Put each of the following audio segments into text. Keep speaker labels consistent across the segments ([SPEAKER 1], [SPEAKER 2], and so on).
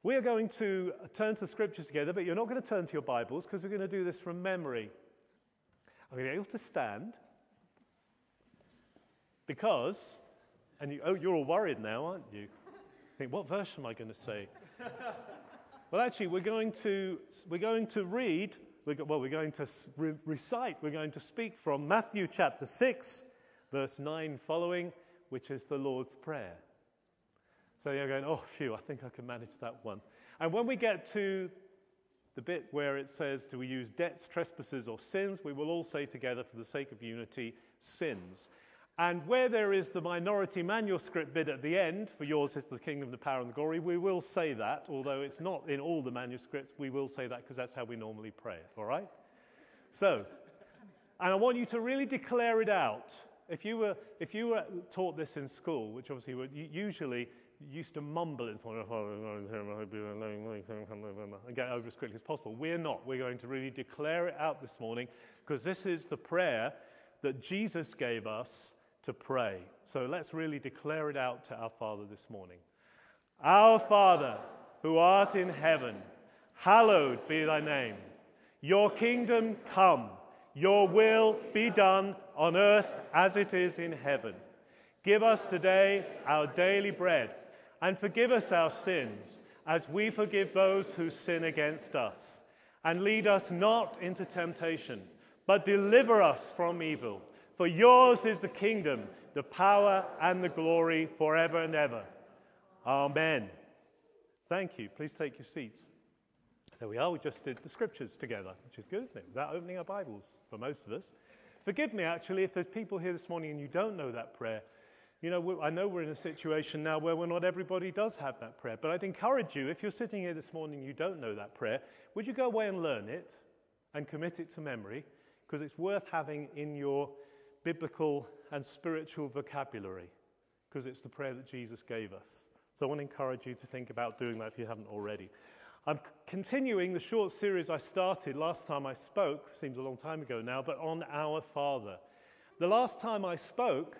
[SPEAKER 1] We are going to turn to the scriptures together, but you're not going to turn to your Bibles because we're going to do this from memory. I'm going to get you to stand because, you're all worried now, aren't you? Think, what verse am I going to say? Well, actually, we're going to read. We're going to recite. We're going to speak from Matthew chapter 6, verse 9 following, which is the Lord's Prayer. So you're going, oh, phew, I think I can manage that one. And when we get to the bit where it says, do we use debts, trespasses, or sins, we will all say together, for the sake of unity, sins. And where there is the minority manuscript bit at the end, for yours is the kingdom, the power, and the glory, we will say that, although it's not in all the manuscripts, we will say that because that's how we normally pray it, all right? So, and I want you to really declare it out. If you were taught this in school, which obviously usually used to mumble it and get over as quickly as possible. We're not. We're going to really declare it out this morning because this is the prayer that Jesus gave us to pray. So let's really declare it out to our Father this morning. Our Father, who art in heaven, hallowed be thy name. Your kingdom come, your will be done on earth as it is in heaven. Give us today our daily bread, and forgive us our sins, as we forgive those who sin against us. And lead us not into temptation, but deliver us from evil. For yours is the kingdom, the power, and the glory forever and ever. Amen. Thank you. Please take your seats. There we are. We just did the scriptures together, which is good, isn't it? Without opening our Bibles, for most of us. Forgive me, actually, if there's people here this morning and you don't know that prayer. You know, I know we're in a situation now where not everybody does have that prayer, but I'd encourage you, if you're sitting here this morning and you don't know that prayer, would you go away and learn it and commit it to memory? Because it's worth having in your biblical and spiritual vocabulary, because it's the prayer that Jesus gave us. So I want to encourage you to think about doing that if you haven't already. I'm continuing the short series I started last time I spoke, seems a long time ago now, but on Our Father. The last time I spoke,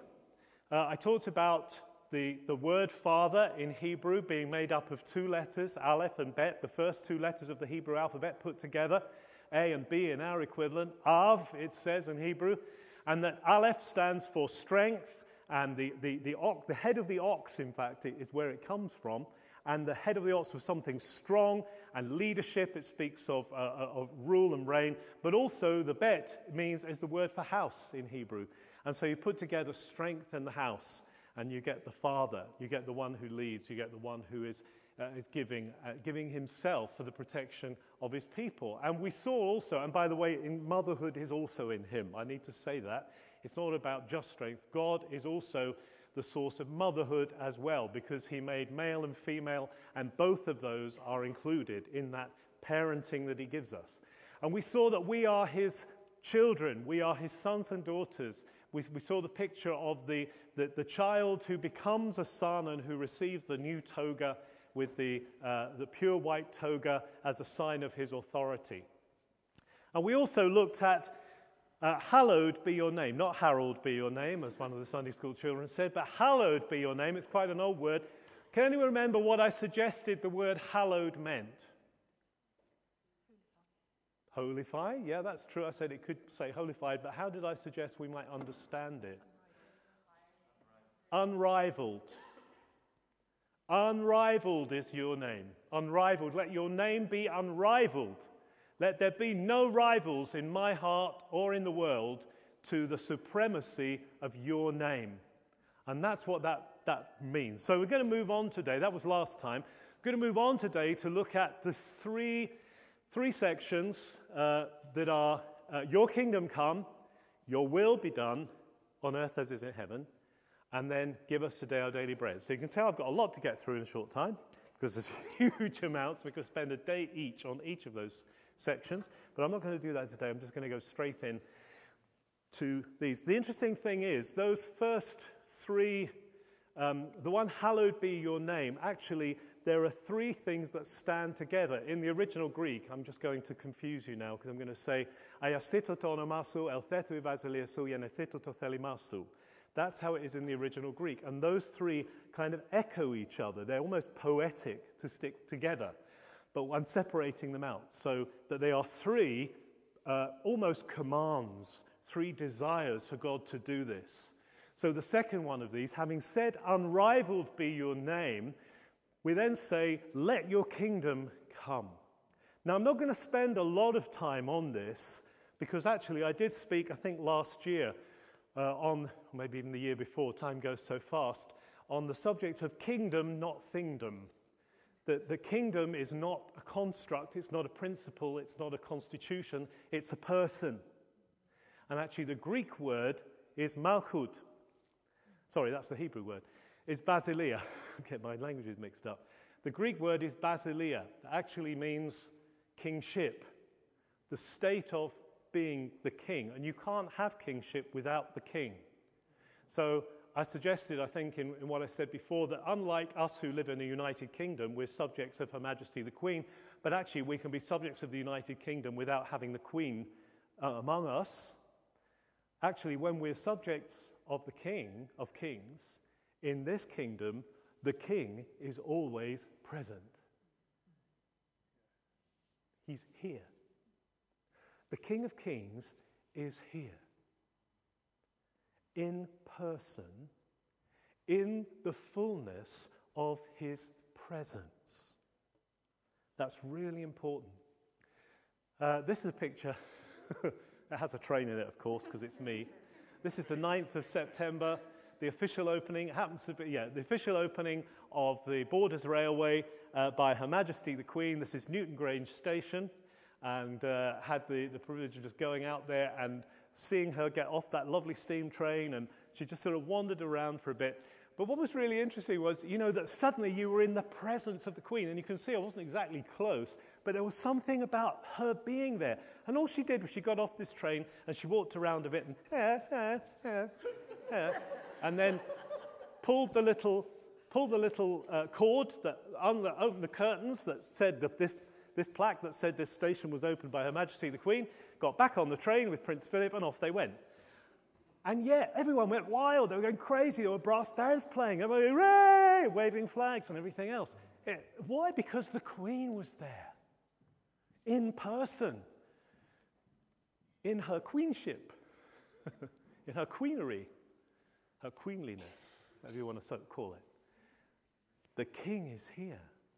[SPEAKER 1] I talked about the word Father in Hebrew being made up of two letters, Aleph and Bet, the first two letters of the Hebrew alphabet put together, A and B in our equivalent, Av, it says in Hebrew, and that Aleph stands for strength, and the head of the ox, in fact, is where it comes from, and the head of the ox was something strong and leadership. It speaks of rule and reign, but also the Bet is the word for house in Hebrew. And so you put together strength and the house, and you get the Father. You get the one who leads. You get the one who is giving himself for the protection of his people. And we saw also, and by the way, motherhood is also in him. I need to say that. It's not about just strength. God is also the source of motherhood as well, because he made male and female, and both of those are included in that parenting that he gives us. And we saw that we are his children. We are his sons and daughters. We saw the picture of the child who becomes a son and who receives the new toga with the pure white toga as a sign of his authority. And we also looked at hallowed be your name, not Harold be your name, as one of the Sunday school children said, but hallowed be your name. It's quite an old word. Can anyone remember what I suggested the word hallowed meant? Holified, yeah, that's true. I said it could say holified, but how did I suggest we might understand it? Unrivaled. Unrivaled is your name. Unrivaled. Let your name be unrivaled. Let there be no rivals in my heart or in the world to the supremacy of your name. And that's what that means. So we're going to move on today. That was last time. We're going to move on today to look at the three sections that are your kingdom come, your will be done on earth as is in heaven, and then give us today our daily bread. So you can tell I've got a lot to get through in a short time because there's huge amounts. We could spend a day each on each of those sections, but I'm not going to do that today. I'm just going to go straight in to these. The interesting thing is those first three, the one hallowed be your name, actually there are three things that stand together. In the original Greek, I'm just going to confuse you now because I'm going to say, Aiastito to onomasu, elthetu evaziliasu, yenethitu to thelimasu. That's how it is in the original Greek. And those three kind of echo each other. They're almost poetic to stick together. But I'm separating them out so that they are three almost commands, three desires for God to do this. So the second one of these, having said, unrivaled be your name, we then say, let your kingdom come. Now, I'm not going to spend a lot of time on this because actually I did speak, I think last year, maybe even the year before, time goes so fast, on the subject of kingdom, not thingdom. That the kingdom is not a construct, it's not a principle, it's not a constitution, it's a person. And actually the Greek word is malchut. Sorry, that's the Hebrew word. It's basileia. Get my languages mixed up. The Greek word is basileia. That actually means kingship, the state of being the king. And you can't have kingship without the king. So I suggested, I think, in what I said before, that unlike us who live in a United Kingdom, we're subjects of Her Majesty the Queen, but actually we can be subjects of the United Kingdom without having the Queen among us. Actually, when we're subjects of the King of Kings, in this kingdom, the King is always present. He's here. The King of Kings is here. In person, in the fullness of his presence. That's really important. This is a picture. It has a train in it, of course, because it's me. This is the 9th of September. The official opening happens to be, the official opening of the Borders Railway by Her Majesty the Queen. This is Newton Grange Station, and had the privilege of just going out there and seeing her get off that lovely steam train, and she just sort of wandered around for a bit. But what was really interesting was, that suddenly you were in the presence of the Queen, and you can see I wasn't exactly close, but there was something about her being there. And all she did was she got off this train, and she walked around a bit, and and then pulled the little cord that opened the curtains that said that this plaque that said this station was opened by Her Majesty the Queen, got back on the train with Prince Philip, and off they went. And yet, everyone went wild. They were going crazy. There were brass bands playing. Everybody, hooray, waving flags and everything else. Why? Because the Queen was there, in person, in her queenship, in her queenery, her queenliness, whatever you want to call it. The King is here.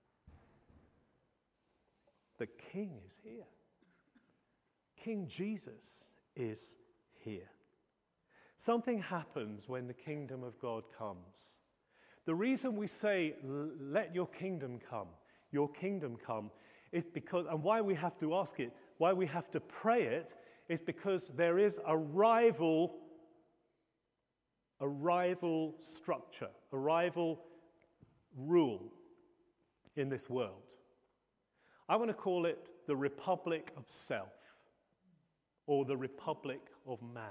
[SPEAKER 1] The King is here. King Jesus is here. Something happens when the kingdom of God comes. The reason we say, let your kingdom come, is because, and why we have to ask it, why we have to pray it, is because there is a rival structure, a rival rule in this world. I want to call it the Republic of Self, or the Republic of Man.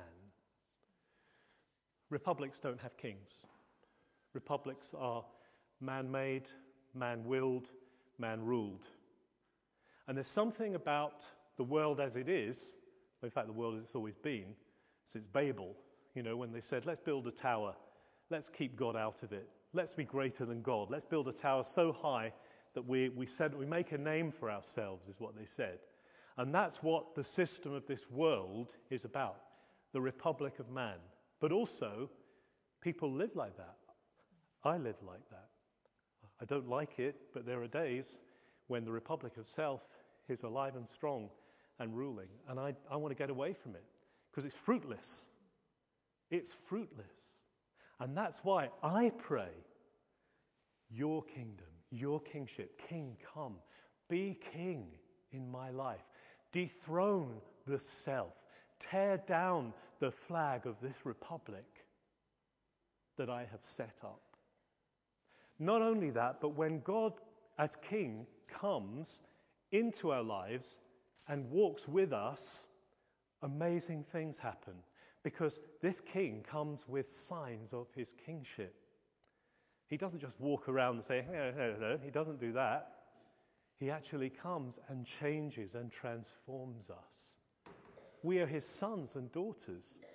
[SPEAKER 1] Republics don't have kings. Republics are man-made, man-willed, man-ruled. And there's something about the world as it is, in fact the world as it's always been, since Babel, when they said, let's build a tower, let's keep God out of it, let's be greater than God, let's build a tower so high that we make a name for ourselves, is what they said. And that's what the system of this world is about, the Republic of Man. But also, people live like that. I live like that. I don't like it, but there are days when the Republic of Self is alive and strong and ruling, and I want to get away from it because it's fruitless. It's fruitless. And that's why I pray, your kingdom, your kingship, King, come, be king in my life. Dethrone the self. Tear down the flag of this republic that I have set up. Not only that, but when God as King comes into our lives and walks with us, amazing things happen because this King comes with signs of his kingship. He doesn't just walk around and say, no. He doesn't do that. He actually comes and changes and transforms us. We are his sons and daughters.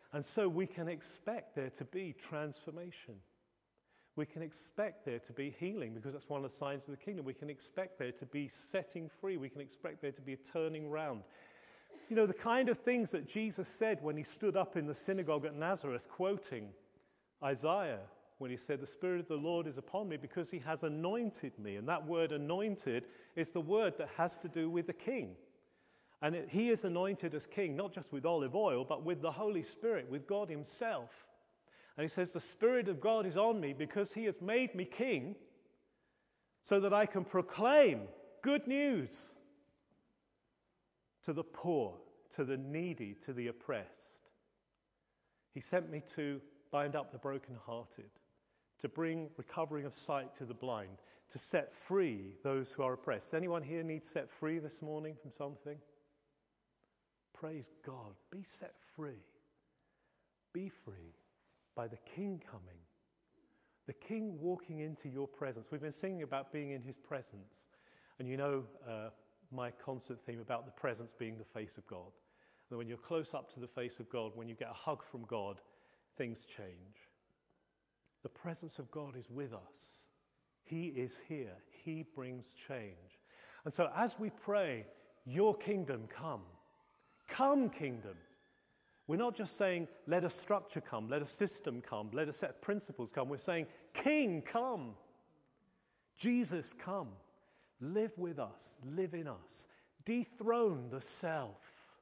[SPEAKER 1] And so we can expect there to be transformation. We can expect there to be healing, because that's one of the signs of the kingdom. We can expect there to be setting free. We can expect there to be a turning round. You know, the kind of things that Jesus said when he stood up in the synagogue at Nazareth, quoting Isaiah, when he said, "The Spirit of the Lord is upon me because he has anointed me." And that word anointed is the word that has to do with the king. And he is anointed as king, not just with olive oil, but with the Holy Spirit, with God himself. And he says, "The Spirit of God is on me because he has made me king so that I can proclaim good news to the poor, to the needy, to the oppressed. He sent me to bind up the brokenhearted, to bring recovering of sight to the blind, to set free those who are oppressed." Anyone here need set free this morning from something? Praise God. Be set free. Be free by the King coming. The King walking into your presence. We've been singing about being in his presence. And you know my concert theme about the presence being the face of God. And when you're close up to the face of God, when you get a hug from God, things change. The presence of God is with us. He is here. He brings change. And so as we pray, your kingdom come. Come, kingdom. We're not just saying, let a structure come, let a system come, let a set of principles come. We're saying, King, come. Jesus, come. Live with us, live in us. Dethrone the self.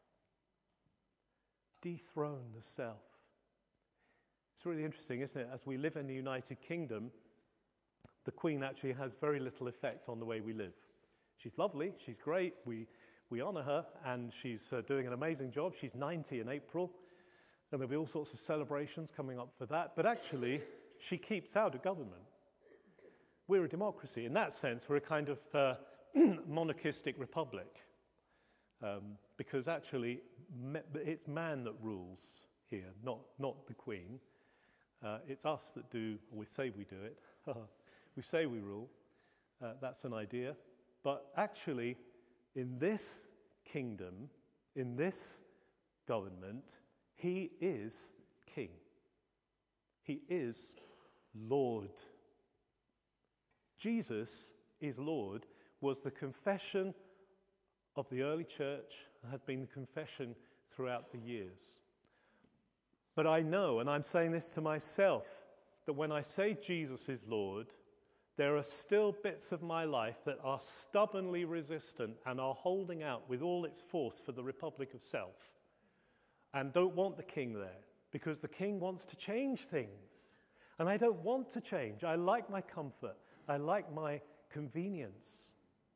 [SPEAKER 1] Dethrone the self. It's really interesting, isn't it? As we live in the United Kingdom, the Queen actually has very little effect on the way we live. She's lovely, she's great, we honour her, and she's doing an amazing job. She's 90 in April, and there'll be all sorts of celebrations coming up for that. But actually, she keeps out of government. We're a democracy. In that sense, we're a kind of monarchistic republic, because actually it's man that rules here, not the Queen. It's us that do, or we say we do it. We say we rule. That's an idea. But actually, in this kingdom, in this government, he is king. He is Lord. Jesus is Lord was the confession of the early church and has been the confession throughout the years. But I know, and I'm saying this to myself, that when I say Jesus is Lord, there are still bits of my life that are stubbornly resistant and are holding out with all its force for the republic of self and don't want the king there, because the king wants to change things. And I don't want to change. I like my comfort. I like my convenience.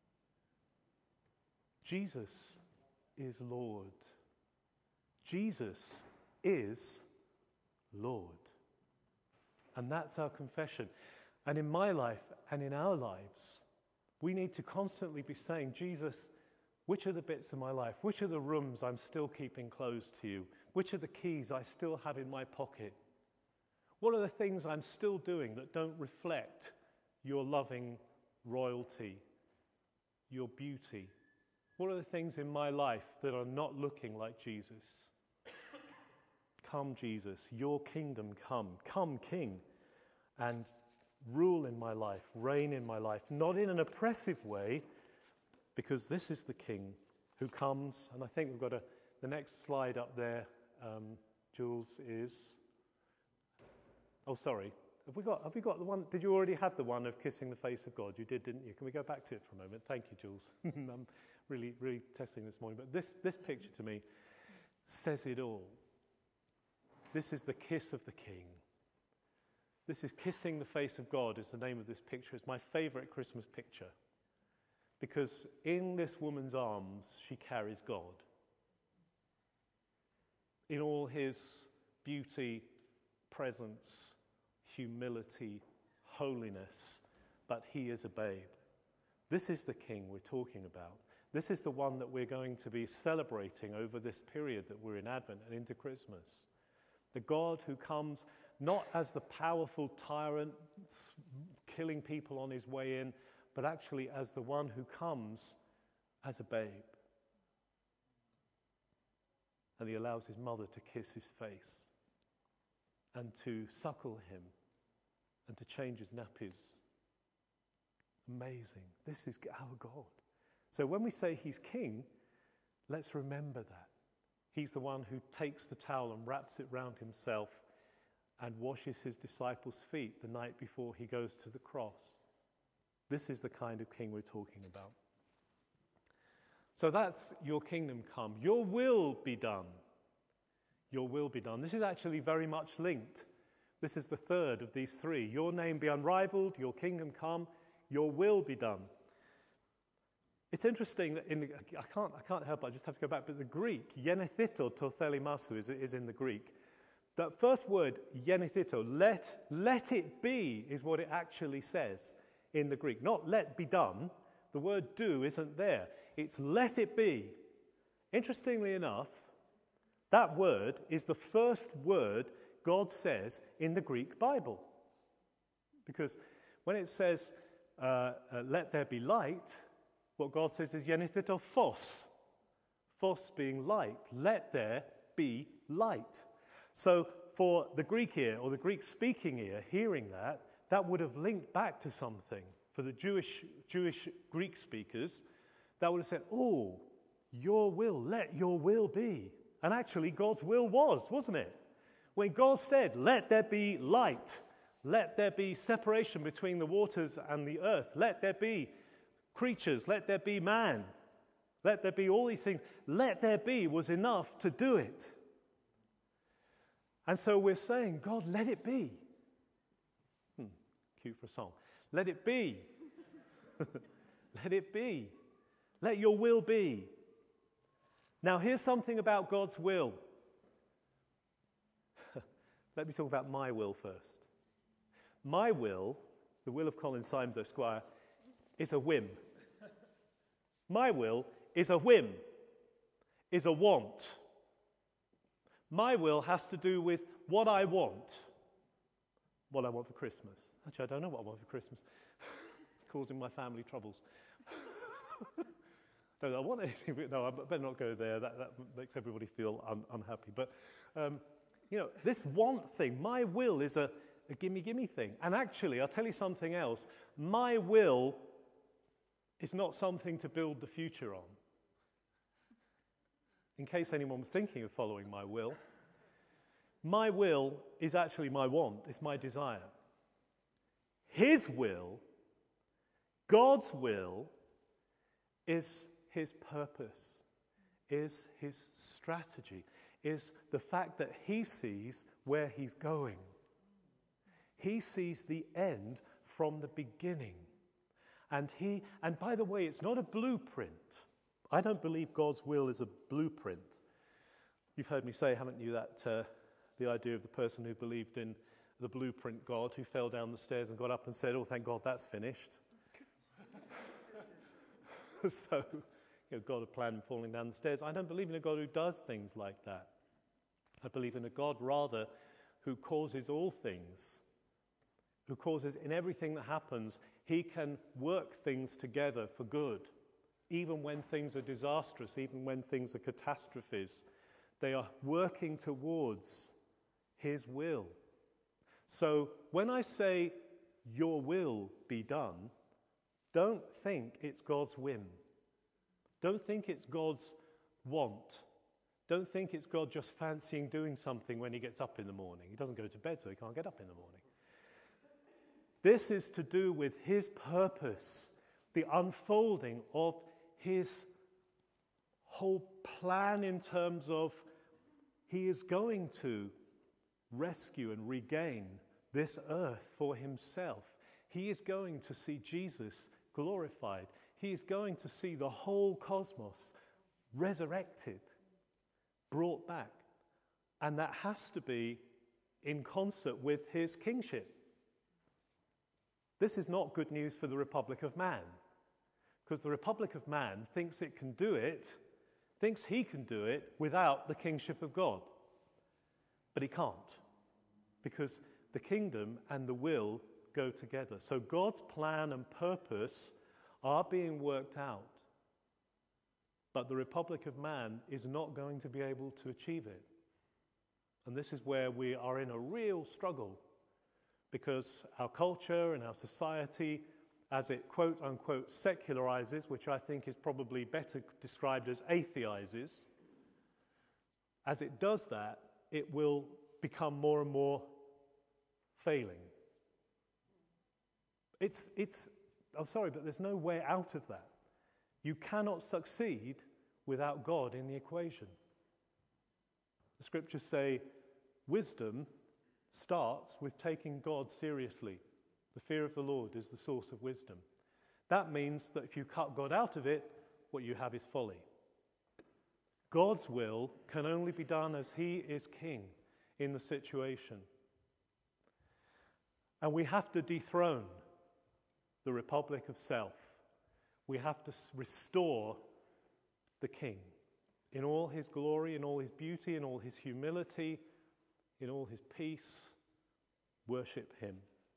[SPEAKER 1] Jesus is Lord. Jesus is Lord. And that's our confession. And in my life and in our lives, we need to constantly be saying, Jesus, which are the bits of my life? Which are the rooms I'm still keeping closed to you? Which are the keys I still have in my pocket? What are the things I'm still doing that don't reflect your loving royalty, your beauty? What are the things in my life that are not looking like Jesus? Come, Jesus, your kingdom come. Come, King, and rule in my life, reign in my life, not in an oppressive way, because this is the King who comes. And I think we've got the next slide up there, Jules, is... Oh, sorry. Have we got the one? Did you already have the one of kissing the face of God? You did, didn't you? Can we go back to it for a moment? Thank you, Jules. I'm really, really testing this morning. But this picture to me says it all. This is the kiss of the King. This is kissing the face of God is the name of this picture. It's my favorite Christmas picture, because in this woman's arms, she carries God. In all his beauty, presence, humility, holiness, but he is a babe. This is the King we're talking about. This is the one that we're going to be celebrating over this period that we're in Advent and into Christmas. The God who comes not as the powerful tyrant killing people on his way in, but actually as the one who comes as a babe. And he allows his mother to kiss his face. and to suckle him and to change his nappies. Amazing. This is our God. So when we say he's king, let's remember that. He's the one who takes the towel and wraps it round himself and washes his disciples' feet the night before he goes to the cross. This is the kind of king we're talking about. So that's your kingdom come. Your will be done. Your will be done. This is actually very much linked. This is the third of these three. Your name be unrivaled, your kingdom come, your will be done. It's interesting that I can't help it, I just have to go back, but the Greek, genethito to thelimasu is in the Greek. That first word, genethito, let it be, is what it actually says in the Greek. Not let be done. The word do isn't there. It's let it be. Interestingly enough, that word is the first word God says in the Greek Bible. Because when it says, let there be light, what God says is genethito phos. Phos being light. Let there be light. So for the Greek ear, or the Greek-speaking ear, hearing that, that would have linked back to something. For the Jewish Greek speakers, that would have said, oh, your will, let your will be. And actually, God's will wasn't it? When God said, let there be light, let there be separation between the waters and the earth, let there be creatures, let there be man, let there be all these things, let there be was enough to do it. And so we're saying, God, let it be. Cue for a song. Let it be. Let it be. Let your will be. Now, here's something about God's will. Let me talk about my will first. My will, the will of Colin Symes, Esquire, is a whim. My will is a whim, is a want. My will has to do with what I want for Christmas. Actually, I don't know what I want for Christmas. It's causing my family troubles. Don't want anything. No, I better not go there. That makes everybody feel unhappy. But, this want thing, my will is a gimme thing. And actually, I'll tell you something else. My will is not something to build the future on. In case anyone was thinking of following my will is actually my want, it's my desire. His will, God's will, is his purpose, is his strategy, is the fact that he sees where he's going. He sees the end from the beginning. And by the way, it's not a blueprint. I don't believe God's will is a blueprint. You've heard me say, haven't you, that the idea of the person who believed in the blueprint God, who fell down the stairs and got up and said, oh, thank God that's finished. As though God had planned falling down the stairs. I don't believe in a God who does things like that. I believe in a God, rather, who causes all things, who causes in everything that happens, he can work things together for good. Even when things are disastrous, even when things are catastrophes, they are working towards his will. So when I say, your will be done, don't think it's God's whim. Don't think it's God's want. Don't think it's God just fancying doing something when he gets up in the morning. He doesn't go to bed, so he can't get up in the morning. This is to do with his purpose, the unfolding of his whole plan in terms of he is going to rescue and regain this earth for himself. He is going to see Jesus glorified. He is going to see the whole cosmos resurrected, brought back. And that has to be in concert with his kingship. This is not good news for the Republic of Man, because the Republic of Man thinks it can do it, thinks he can do it without the kingship of God. But he can't, because the kingdom and the will go together. So God's plan and purpose are being worked out, but the Republic of Man is not going to be able to achieve it. And this is where we are in a real struggle, because our culture and our society, as it quote-unquote secularizes, which I think is probably better described as atheizes, as it does that, it will become more and more failing. I'm sorry, but there's no way out of that. You cannot succeed without God in the equation. The scriptures say wisdom starts with taking God seriously. The fear of the Lord is the source of wisdom. That means that if you cut God out of it, what you have is folly. God's will can only be done as he is king in the situation. And we have to dethrone the republic of self. We have to restore the king in all his glory, in all his beauty, in all his humility, in all his peace. Worship him.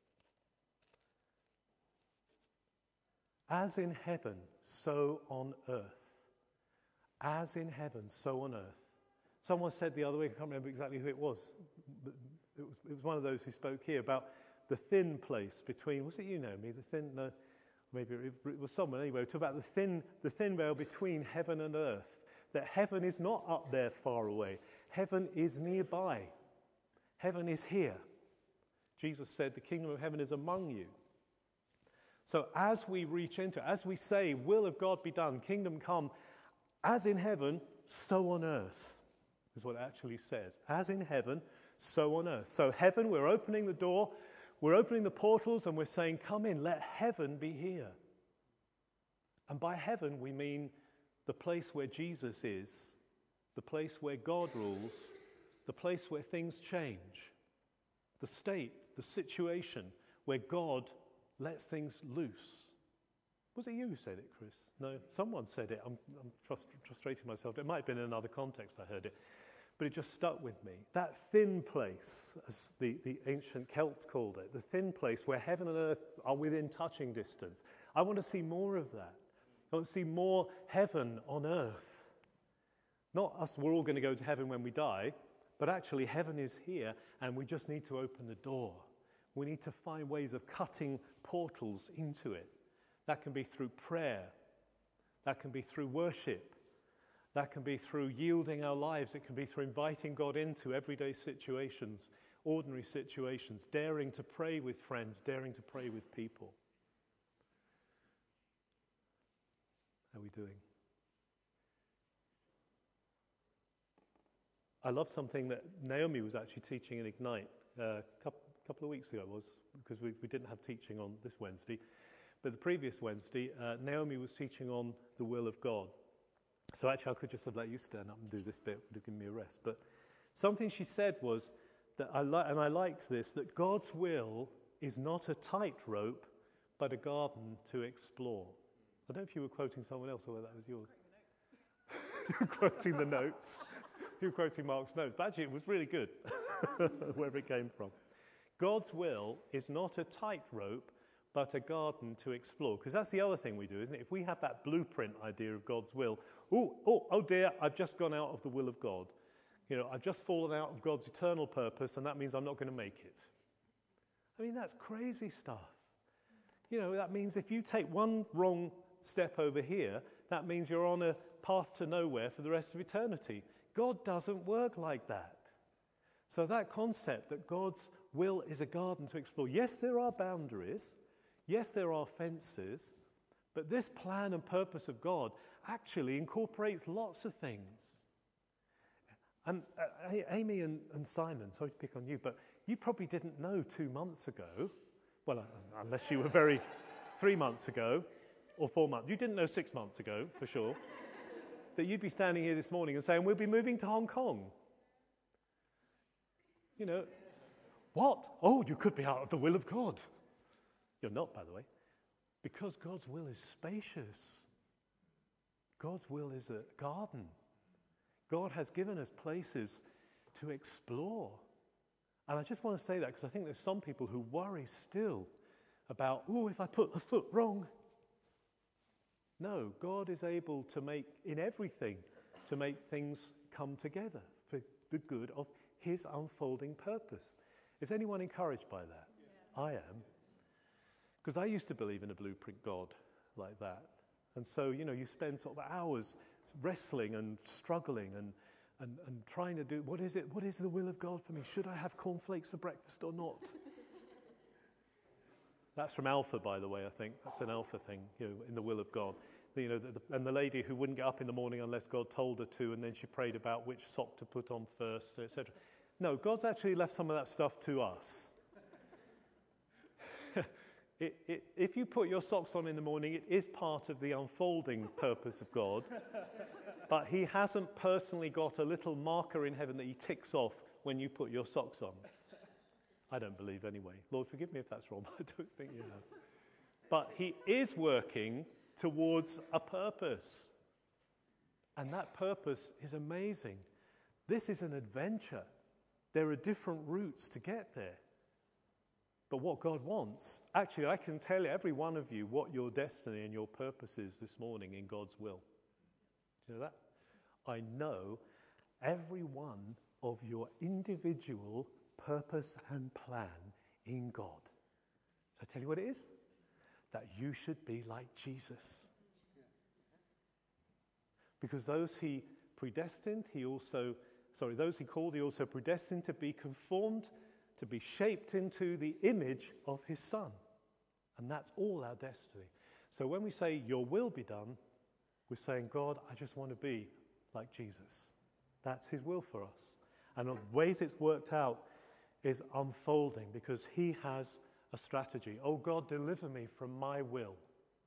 [SPEAKER 1] As in heaven, so on earth. As in heaven, so on earth. Someone said the other week, I can't remember exactly who it was, but it was one of those who spoke here about the thin place between, was it you, Naomi? No, maybe it was someone anyway, talk about the thin veil between heaven and earth. That heaven is not up there far away. Heaven is nearby. Heaven is here. Jesus said, the kingdom of heaven is among you. So as we reach into, as we say, will of God be done, kingdom come, as in heaven, so on earth, is what it actually says. As in heaven, so on earth. So heaven, we're opening the door, we're opening the portals, and we're saying, come in, let heaven be here. And by heaven, we mean the place where Jesus is, the place where God rules, the place where things change, the state, the situation where God lets things loose. Was it you who said it, Chris? No, someone said it. I'm frustrating myself. It might have been in another context I heard it, but it just stuck with me. That thin place, as the ancient Celts called it, the thin place where heaven and earth are within touching distance. I want to see more of that. I want to see more heaven on earth. Not us, we're all going to go to heaven when we die, but actually heaven is here, and we just need to open the door. We need to find ways of cutting portals into it. That can be through prayer. That can be through worship. That can be through yielding our lives. It can be through inviting God into everyday situations, ordinary situations, daring to pray with friends, daring to pray with people. How are we doing? I love something that Naomi was actually teaching in Ignite a couple of weeks ago, because we didn't have teaching on this Wednesday. But the previous Wednesday, Naomi was teaching on the will of God. So actually, I could just have let you stand up and do this bit. It would have given me a rest. But something she said was that I liked this, that God's will is not a tightrope, but a garden to explore. I don't know if you were quoting someone else or whether that was yours. You were quoting the notes. You were quoting Mark's notes. But actually, it was really good, wherever it came from. God's will is not a tightrope, but a garden to explore. Because that's the other thing we do, isn't it? If we have that blueprint idea of God's will, oh dear, I've just gone out of the will of God. You know, I've just fallen out of God's eternal purpose, and that means I'm not going to make it. I mean, that's crazy stuff. You know, that means if you take one wrong step over here, that means you're on a path to nowhere for the rest of eternity. God doesn't work like that. So that concept that God's will is a garden to explore. Yes, there are boundaries. Yes, there are fences. But this plan and purpose of God actually incorporates lots of things. And Amy and Simon, sorry to pick on you, but you probably didn't know 2 months ago, well, unless you were 3 months ago or 4 months. You didn't know 6 months ago, for sure, that you'd be standing here this morning and saying, we'll be moving to Hong Kong. You know, what? Oh, you could be out of the will of God. You're not, by the way, because God's will is spacious. God's will is a garden. God has given us places to explore. And I just want to say that because I think there's some people who worry still about, if I put the foot wrong. No, God is able to make, in everything, to make things come together for the good of his unfolding purpose. Is anyone encouraged by that? Yeah. I am. Because I used to believe in a blueprint God like that. And so, you spend sort of hours wrestling and struggling and trying to do, what is the will of God for me? Should I have cornflakes for breakfast or not? That's from Alpha, by the way, I think. That's an Alpha thing, in the will of God. And the lady who wouldn't get up in the morning unless God told her to, and then she prayed about which sock to put on first, etc. No, God's actually left some of that stuff to us. If you put your socks on in the morning, it is part of the unfolding purpose of God. But he hasn't personally got a little marker in heaven that he ticks off when you put your socks on. I don't believe anyway. Lord, forgive me if that's wrong, but I don't think you have. But he is working towards a purpose. And that purpose is amazing. This is an adventure. There are different routes to get there. But what God wants, actually, I can tell every one of you what your destiny and your purpose is this morning in God's will. Do you know that? I know every one of your individual purpose and plan in God. Shall I tell you what it is? That you should be like Jesus. Because those he predestined, those he called, he also predestined to be conformed, to be shaped into the image of his Son. And that's all our destiny. So when we say, your will be done, we're saying, God, I just want to be like Jesus. That's his will for us. And the ways it's worked out is unfolding because he has a strategy. Oh God, deliver me from my will.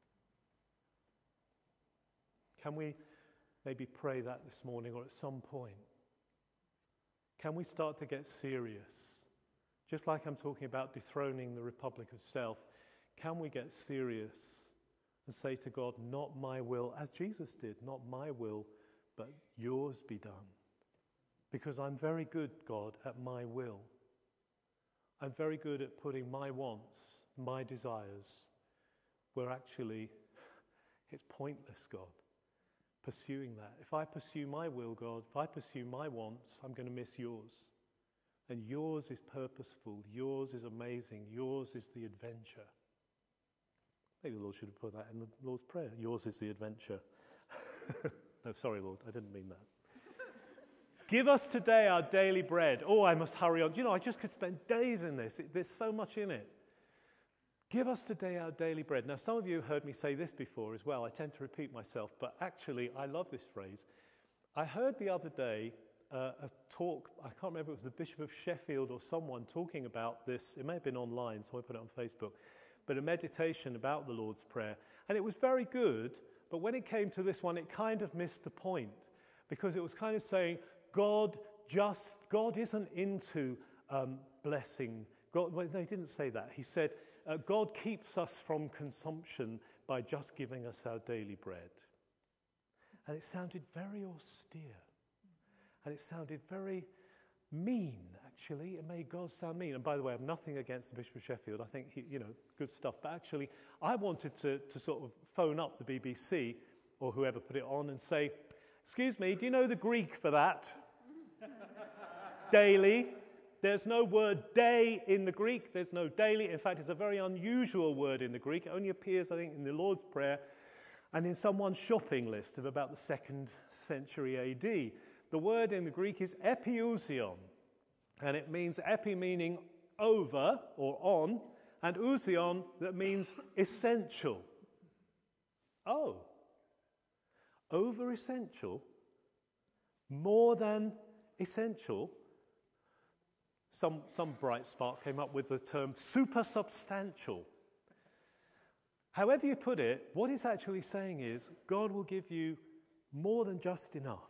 [SPEAKER 1] Can we maybe pray that this morning or at some point? Can we start to get serious? Just like I'm talking about dethroning the republic of self, can we get serious and say to God, not my will, as Jesus did, not my will, but yours be done. Because I'm very good, God, at my will. I'm very good at putting my wants, my desires, where actually it's pointless, God, pursuing that. If I pursue my will, God, if I pursue my wants, I'm going to miss yours. And yours is purposeful, yours is amazing, yours is the adventure. Maybe the Lord should have put that in the Lord's Prayer. Yours is the adventure. No, sorry, Lord, I didn't mean that. Give us today our daily bread. Oh, I must hurry on. Do you know, I just could spend days in this. There's so much in it. Give us today our daily bread. Now, some of you have heard me say this before as well. I tend to repeat myself, but actually, I love this phrase. I heard the other day a talk, I can't remember if it was the Bishop of Sheffield or someone talking about this. It may have been online, so I put it on Facebook. But a meditation about the Lord's Prayer. And it was very good, but when it came to this one, it kind of missed the point. Because it was kind of saying, God isn't into blessing. God, well, no, he didn't say that. He said, God keeps us from consumption by just giving us our daily bread. And it sounded very austere. And it sounded very mean, actually. It made God sound mean. And by the way, I have nothing against the Bishop of Sheffield. I think, good stuff. But actually, I wanted to sort of phone up the BBC or whoever put it on and say, excuse me, do you know the Greek for that? Daily. There's no word day in the Greek. There's no daily. In fact, it's a very unusual word in the Greek. It only appears, I think, in the Lord's Prayer and in someone's shopping list of about the 2nd century AD. The word in the Greek is epiousion, and it means epi meaning over or on, and ousion that means essential. Oh, over essential, more than essential. Some bright spark came up with the term supersubstantial. However you put it, what it's actually saying is God will give you more than just enough.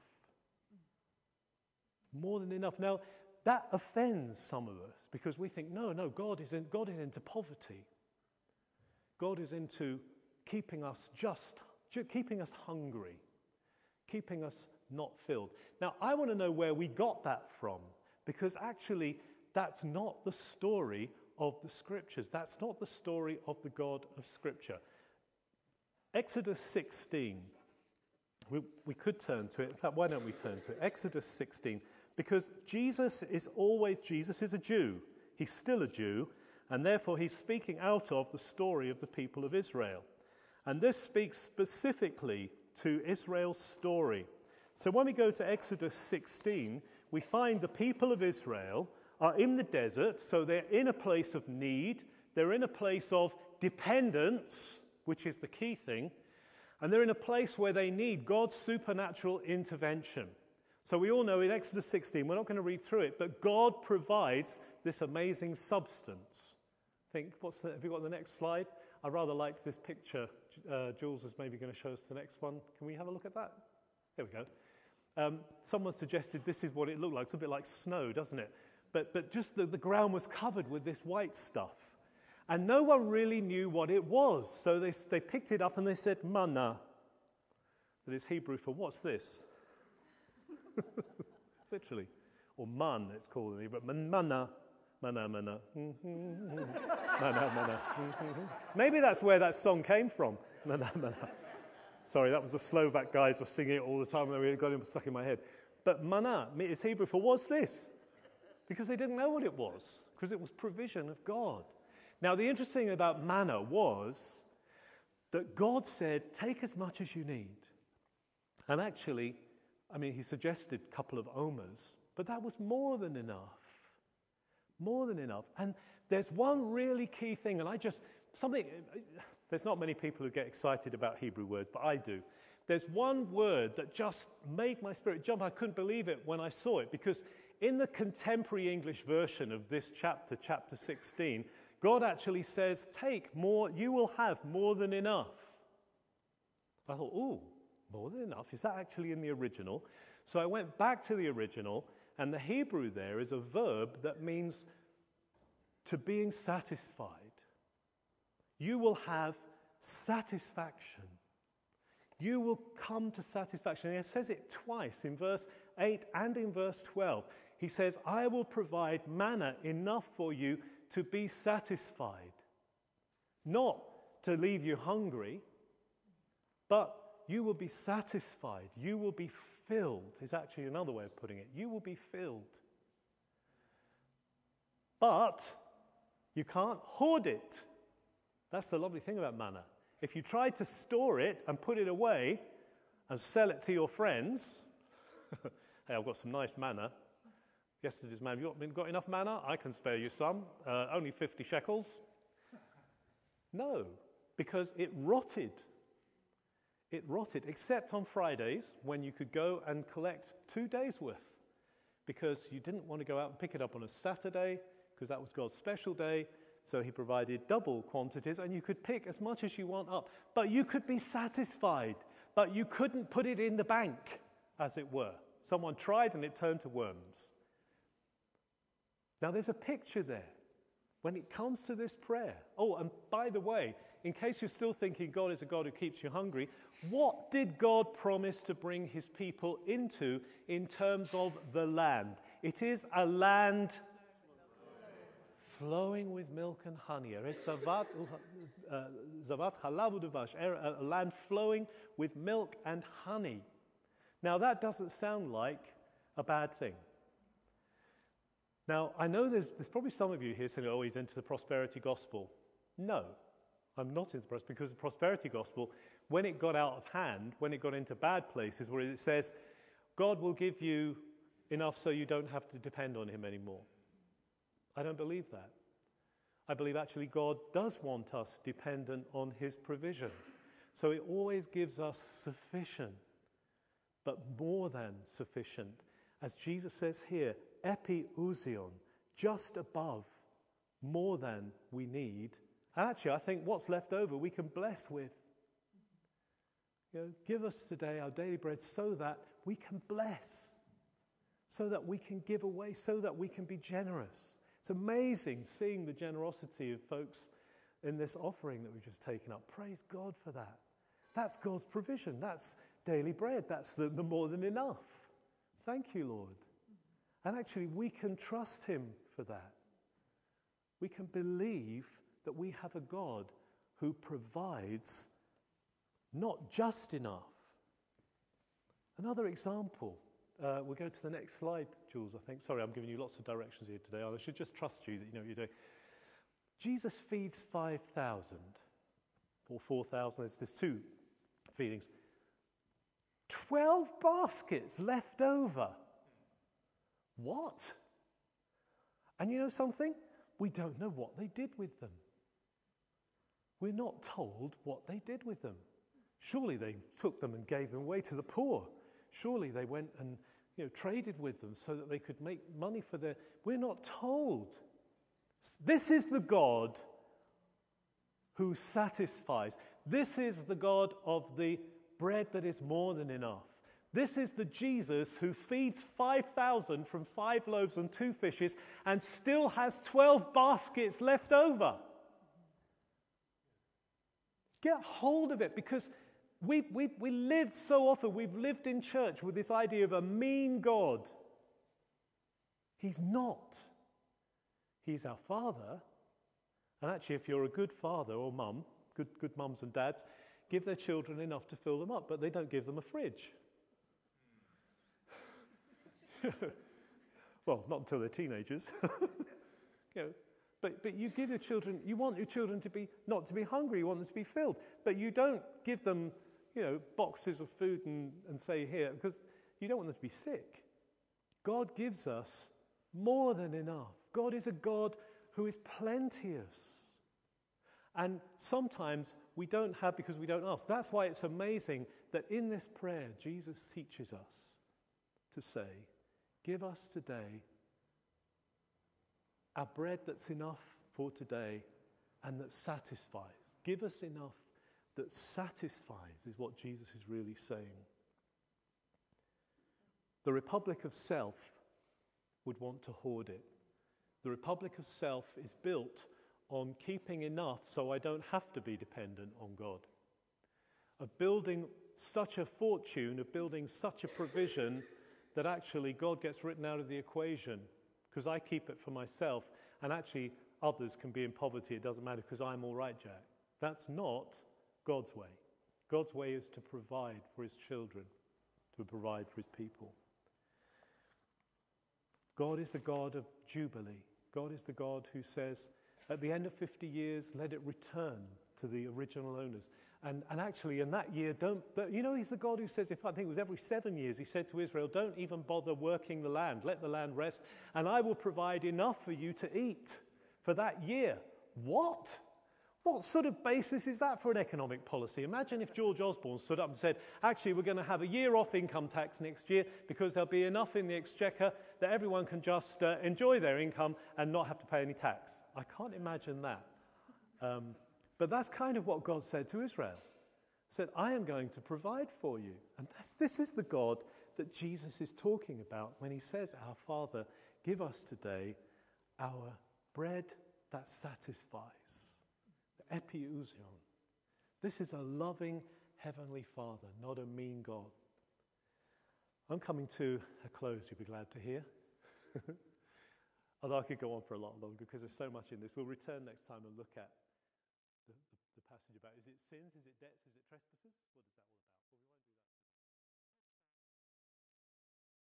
[SPEAKER 1] More than enough. Now, that offends some of us because we think, no, God is into poverty. God is into keeping us hungry, keeping us not filled. Now, I want to know where we got that from, because actually, that's not the story of the Scriptures. That's not the story of the God of Scripture. Exodus 16. We could turn to it. In fact, why don't we turn to it? Exodus 16. Because Jesus is a Jew. He's still a Jew, and therefore he's speaking out of the story of the people of Israel. And this speaks specifically to Israel's story. So when we go to Exodus 16, we find the people of Israel are in the desert, so they're in a place of need, they're in a place of dependence, which is the key thing, and they're in a place where they need God's supernatural intervention. So we all know in Exodus 16, we're not going to read through it, but God provides this amazing substance. Have you got the next slide? I rather liked this picture. Jules is maybe going to show us the next one. Can we have a look at that? There we go. Someone suggested this is what it looked like. It's a bit like snow, doesn't it? But just the ground was covered with this white stuff. And no one really knew what it was. So they picked it up and they said, manna. That is Hebrew for, what's this? Literally. Or man, it's called in Hebrew. Manna. Manna, manna. Manna, manna. Maybe that's where that song came from. Manna, manna. Sorry, that was the Slovak guys were singing it all the time and they got it stuck in my head. But manna is Hebrew for, what's this? Because they didn't know what it was. Because it was provision of God. Now, the interesting thing about manna was that God said, take as much as you need. And actually, he suggested a couple of omers, but that was more than enough. More than enough. And there's one really key thing, and there's not many people who get excited about Hebrew words, but I do. There's one word that just made my spirit jump. I couldn't believe it when I saw it, because in the contemporary English version of this chapter 16, God actually says, take more, you will have more than enough. I thought, ooh, more than enough? Is that actually in the original? So I went back to the original, and the Hebrew there is a verb that means to being satisfied. You will have satisfaction. You will come to satisfaction. And he says it twice in verse 8 and in verse 12. He says, I will provide manna enough for you to be satisfied. Not to leave you hungry, but you will be satisfied. You will be filled, is actually another way of putting it. You will be filled. But you can't hoard it. That's the lovely thing about manna. If you try to store it and put it away and sell it to your friends, hey, I've got some nice manna. Yesterday's manna. Have you got enough manna? I can spare you some. Only 50 shekels. No, because it rotted. It rotted, except on Fridays when you could go and collect 2 days' worth, because you didn't want to go out and pick it up on a Saturday, because that was God's special day. So he provided double quantities, and you could pick as much as you want up. But you could be satisfied, but you couldn't put it in the bank, as it were. Someone tried and it turned to worms. Now there's a picture there when it comes to this prayer. Oh, and by the way, in case you're still thinking God is a God who keeps you hungry, what did God promise to bring his people into in terms of the land? It is a land flowing with milk and honey. A land flowing with milk and honey. Now that doesn't sound like a bad thing. Now, I know there's probably some of you here saying, oh, he's into the prosperity gospel. No, I'm not into prosperity, because the prosperity gospel, when it got out of hand, when it got into bad places, where it says, God will give you enough so you don't have to depend on him anymore. I don't believe that. I believe actually God does want us dependent on his provision. So he always gives us sufficient, but more than sufficient. As Jesus says here, epiousion, just above, more than we need. And actually, I think what's left over we can bless with. Give us today our daily bread so that we can bless, so that we can give away, so that we can be generous. It's amazing seeing the generosity of folks in this offering that we've just taken up. Praise God for that. That's God's provision. That's daily bread. That's the more than enough. Thank you, Lord. And actually, we can trust him for that. We can believe that we have a God who provides not just enough. Another example We'll go to the next slide, Jules, I think. Sorry, I'm giving you lots of directions here today. I should just trust you that you know what you're doing. Jesus feeds 5,000 or 4,000. There's two feedings. 12 baskets left over. What? And you know something? We don't know what they did with them. We're not told what they did with them. Surely they took them and gave them away to the poor. Surely they went and traded with them so that they could make money for their... We're not told. This is the God who satisfies. This is the God of the bread that is more than enough. This is the Jesus who feeds 5,000 from 5 loaves and 2 fishes and still has 12 baskets left over. Get hold of it, because we live so often, we've lived in church with this idea of a mean God. He's not. He's our Father. And actually, if you're a good father or mum, good mums and dads, give their children enough to fill them up, but they don't give them a fridge. Well, not until they're teenagers. But you give your children, you want your children to be not to be hungry, you want them to be filled. But you don't give them, boxes of food and say here, because you don't want them to be sick. God gives us more than enough. God is a God who is plenteous. And sometimes we don't have because we don't ask. That's why it's amazing that in this prayer, Jesus teaches us to say, give us today our bread that's enough for today and that satisfies. Give us enough that satisfies is what Jesus is really saying. The Republic of Self would want to hoard it. The Republic of Self is built on keeping enough so I don't have to be dependent on God. Of building such a fortune, of building such a provision that actually God gets written out of the equation because I keep it for myself and actually others can be in poverty. It doesn't matter because I'm all right, Jack. That's not God's way. God's way is to provide for his children, to provide for his people. God is the God of Jubilee. God is the God who says, at the end of 50 years, let it return to the original owners. And actually, in that year, he's the God who says, I think it was every 7 years, he said to Israel, don't even bother working the land. Let the land rest, and I will provide enough for you to eat for that year. What? What sort of basis is that for an economic policy? Imagine if George Osborne stood up and said, actually, we're going to have a year off income tax next year because there'll be enough in the exchequer that everyone can just enjoy their income and not have to pay any tax. I can't imagine that. But that's kind of what God said to Israel. He said, I am going to provide for you. And this is the God that Jesus is talking about when he says, our Father, give us today our bread that satisfies. The epiousion. This is a loving heavenly Father, not a mean God. I'm coming to a close, you'll be glad to hear. Although I could go on for a lot longer because there's so much in this. We'll return next time and look at the passage about, is it sins, is it debts, is it trespasses? What is that all about? Well, we won't do that.